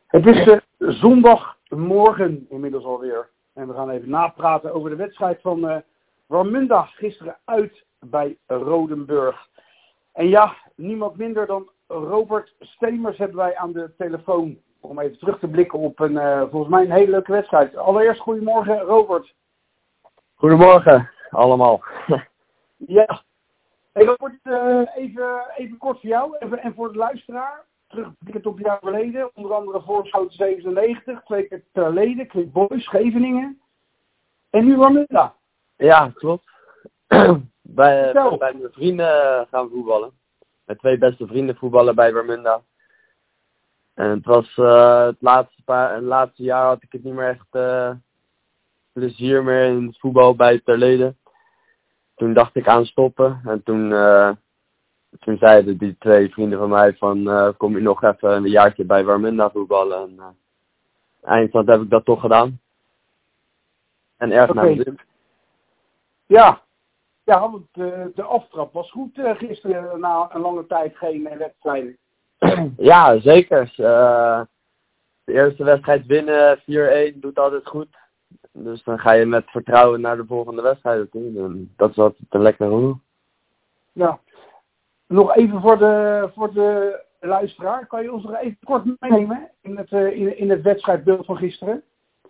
Het is zondagmorgen inmiddels alweer. En we gaan even napraten over de wedstrijd van Warmunda gisteren uit bij Rodenburg. En ja, niemand minder dan Robert Stemers hebben wij aan de telefoon. Om even terug te blikken op volgens mij een hele leuke wedstrijd. Allereerst goedemorgen Robert. Goedemorgen allemaal. Ja, hey Robert, even kort voor jou en voor de luisteraar. Terugblikkend op jouw verleden, onder andere Voorschoten 97, 2 keer Terlede, Click Boys, Scheveningen. En nu Warmunda. Ja, klopt. bij mijn vrienden gaan voetballen. Mijn 2 beste vrienden voetballen bij Warmunda. En het was het laatste jaar had ik het niet meer echt plezier meer in het voetbal bij Terlede. Toen dacht ik aan stoppen en toen zeiden die 2 vrienden van mij van kom je nog even een jaartje bij Warmunda voetballen. En eindstand heb ik dat toch gedaan. En erg naar mijn zin. Ja, want de aftrap was goed gisteren na een lange tijd geen wedstrijden. Ja, zeker. De eerste wedstrijd winnen 4-1 doet altijd goed. Dus dan ga je met vertrouwen naar de volgende wedstrijd toe. En dat is altijd een lekkere roe. Ja. Nog even voor de luisteraar. Kan je ons nog even kort meenemen in het wedstrijdbeeld van gisteren?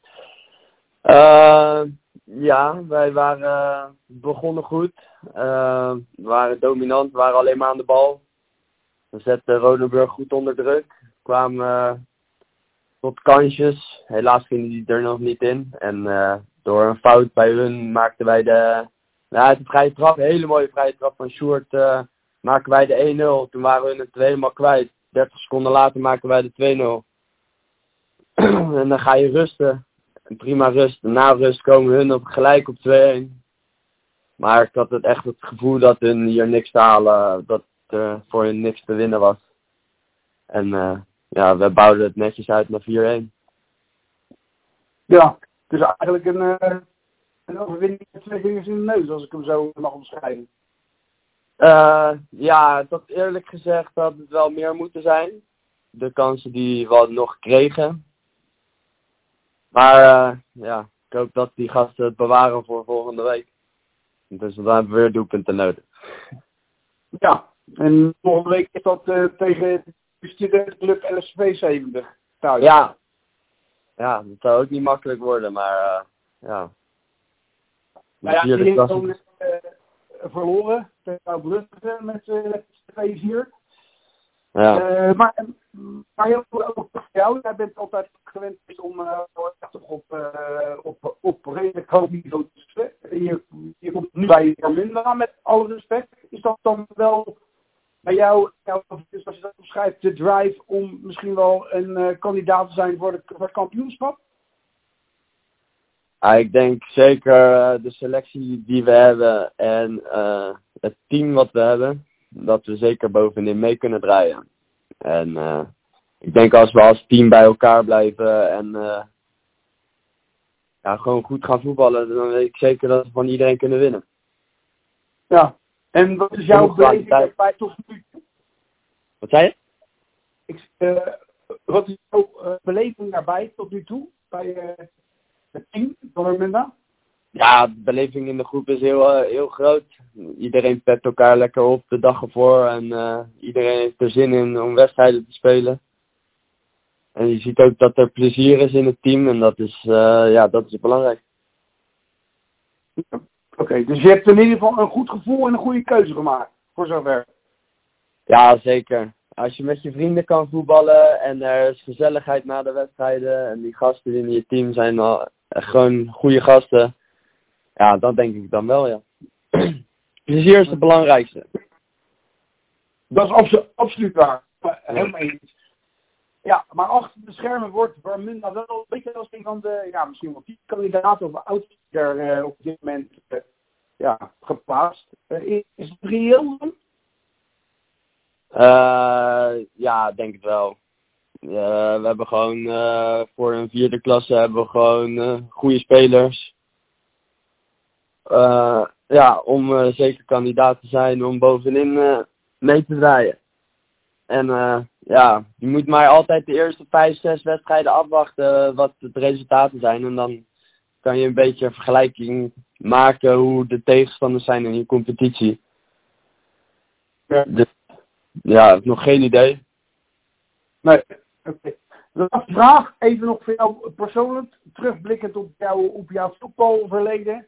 Ja, wij waren begonnen goed. We waren dominant, we waren alleen maar aan de bal. We zetten Rodenburg goed onder druk. Kwamen tot kansjes. Helaas gingen die er nog niet in. En door een fout bij hun maakten wij de vrije trap. Een hele mooie vrije trap van Sjoerd. Maken wij de 1-0. Toen waren we het helemaal kwijt. 30 seconden later maken wij de 2-0. En dan ga je rusten. En prima rust. Na rust komen hun gelijk op 2-1. Maar ik had echt het gevoel dat hun hier niks te halen. Dat er voor hun niks te winnen was. En we bouwden het netjes uit naar 4-1. Ja, dus eigenlijk een overwinning met 2 vingers in de neus, als ik hem zo mag omschrijven. Ja, tot eerlijk gezegd had het wel meer moeten zijn. De kansen die we nog kregen. Maar ik hoop dat die gasten het bewaren voor volgende week. Dus dan hebben we weer doelpunten nodig. Ja, en volgende week is dat tegen de studentenclub LSV 70 thuis. Ja, dat zou ook niet makkelijk worden, maar ja. Nou ja, die heeft dan verloren tegen Brugge met 2-4. Ja. Maar heel veel ook voor jou. Jij bent altijd gewend om op redelijk hoog niveau te spelen. Je komt nu bij Warmunda met alle respect. Is dat dan wel bij jou, dus als je dat omschrijft, de drive om misschien wel een kandidaat te zijn voor het kampioenschap? Ik denk zeker de selectie die we hebben en het team wat we hebben, dat we zeker bovenin mee kunnen draaien. En ik denk als we als team bij elkaar blijven en gewoon goed gaan voetballen, dan weet ik zeker dat we van iedereen kunnen winnen. Ja, en wat is jouw beleving daarbij tot nu toe? Wat zei je? Wat is jouw beleving daarbij tot nu toe bij het team van Warmunda? Ja, de beleving in de groep is heel groot. Iedereen pept elkaar lekker op de dag ervoor en iedereen heeft er zin in om wedstrijden te spelen. En je ziet ook dat er plezier is in het team en dat is belangrijk. Oké, dus je hebt in ieder geval een goed gevoel en een goede keuze gemaakt, voor zover. Ja, zeker. Als je met je vrienden kan voetballen en er is gezelligheid na de wedstrijden en die gasten in je team zijn al gewoon goede gasten, ja, dat denk ik dan wel, ja. Plezier is het belangrijkste. Dat is absoluut waar. Helemaal eens. Ja, maar achter de schermen wordt Warmunda wel een beetje als een van de, misschien wel 10 kandidaten of outsider op dit moment geplaatst. Is het reëel dan? Ja, denk het wel. We hebben gewoon voor een 4e klasse hebben we gewoon goede spelers. Om zeker kandidaat te zijn om bovenin mee te draaien. En ja, je moet maar altijd de eerste 5, 6 wedstrijden afwachten wat de resultaten zijn. En dan kan je een beetje een vergelijking maken hoe de tegenstanders zijn in je competitie. Ja. Dus, ja, nog geen idee. Nee, oké. Een vraag, even nog voor jou persoonlijk, terugblikkend op jouw voetbalverleden.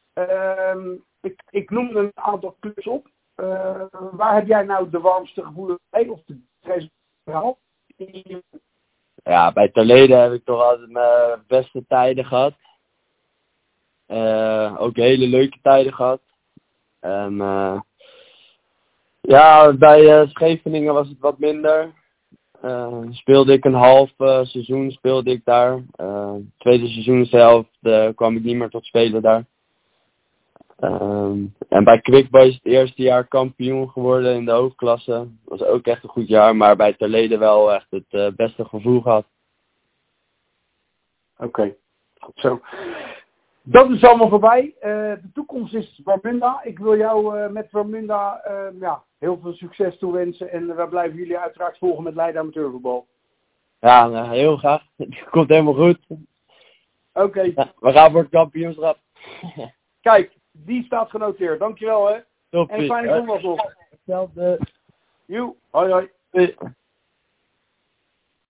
Ik noemde een aantal clubs op. Waar heb jij nou de warmste gevoelens bij? Of de resultaten? Ja, bij Terleden heb ik toch altijd mijn beste tijden gehad. Ook hele leuke tijden gehad. En ja, bij Scheveningen was het wat minder. Speelde ik een half seizoen speelde ik daar. Tweede seizoen zelf kwam ik niet meer tot spelen daar. En bij Quick Boys het eerste jaar kampioen geworden in de hoofdklasse. Was ook echt een goed jaar, maar bij Terleden wel echt het beste gevoel gehad. Oké, goed zo. Dat is allemaal voorbij. De toekomst is Warmunda. Ik wil jou met Warmunda heel veel succes toewensen. En we blijven jullie uiteraard volgen met Leiden Amateurvoetbal. Ja, heel graag. Het komt helemaal goed. Oké. Ja, we gaan voor het kampioenschap. Kijk, die staat genoteerd. Dankjewel hè. Toppie. En fijne zondag nog. Hetzelfde. Joe, hoi hoi. Hoi.